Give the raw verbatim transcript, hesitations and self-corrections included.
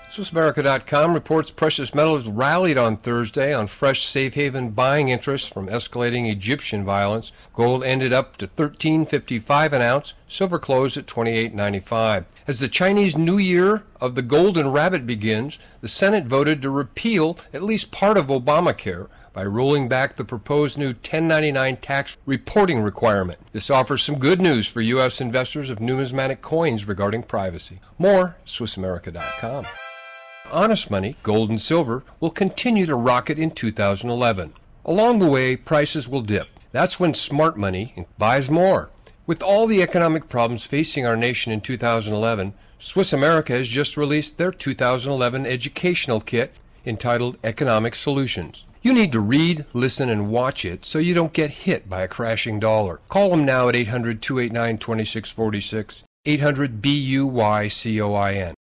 Swiss America dot com reports precious metals rallied on Thursday on fresh safe haven buying interest from escalating Egyptian violence. Gold ended up to thirteen fifty-five an ounce. Silver closed at twenty-eight ninety-five. As the Chinese New Year of the Golden Rabbit begins, the Senate voted to repeal at least part of Obamacare by rolling back the proposed new ten ninety-nine tax reporting requirement. This offers some good news for U S investors of numismatic coins regarding privacy. More at Swiss America dot com. Honest money, gold and silver, will continue to rocket in two thousand eleven. Along the way, prices will dip. That's when smart money buys more. With all the economic problems facing our nation in two thousand eleven, Swiss America has just released their two thousand eleven educational kit entitled Economic Solutions. You need to read, listen, and watch it so you don't get hit by a crashing dollar. Call them now at eight hundred, two eight nine, two six four six, eight hundred B U Y C O I N.